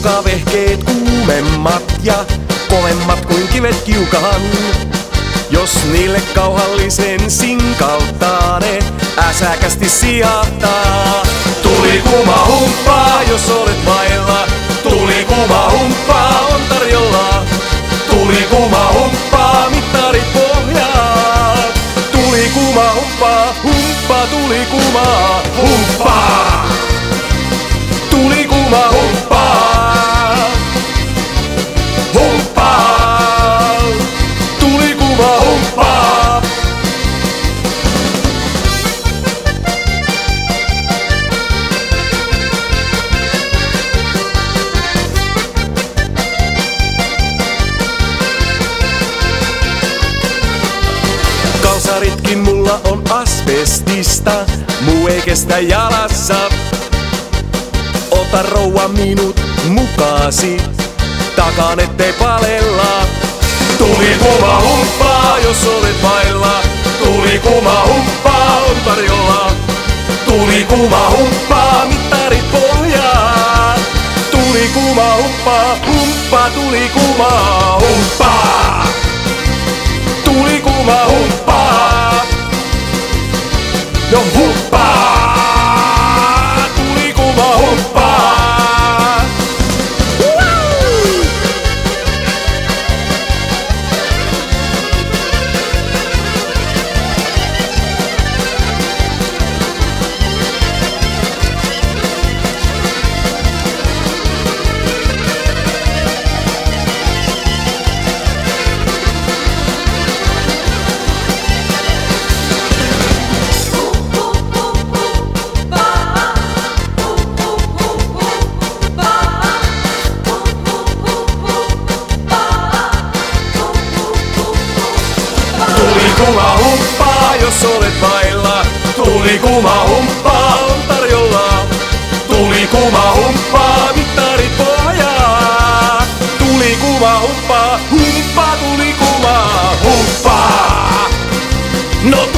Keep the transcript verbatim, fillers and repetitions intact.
Ruokavehkeet kuumemmat ja kovemmat kuin kivet kiukaan. Jos niille kauhallisen sinkaltaa, ne äsäkästi sijahtaa. Tuli kuuma humppaa, jos olet vailla. Tuli kuuma humppaa on tarjolla. Tuli kuuma humppaa, mittarit pohjaa. Tuli kuuma humppaa, humppaa, tuli kuuma humppaa. Tuli kuuma humppaa. Humppaa. Tuli kuuma humppaa. Kalsaritkin mulla on asbestista, muu ei kestä jalassa. Ota rouva minut mukaasi, takaan ettei palella. Tuli kuuma humppaa, jos olet vailla. Tuli kuuma humppaa on tarjolla. Tuli kuuma humppaa, mittarit pohjaa. Tuli kuuma humppaa, humppaa, tuli kuuma humppaa. Tuli kuuma humppaa. No humppaa. Tuli kuuma humppaa. Tuli kuuma humppaa, jos olet vailla. Tuli kuuma humppaa on tarjolla. Tuli kuuma humppaa, mittarit pohjaa. Tuli kuuma humppaa, humppaa, tuli kuuma humppaa. No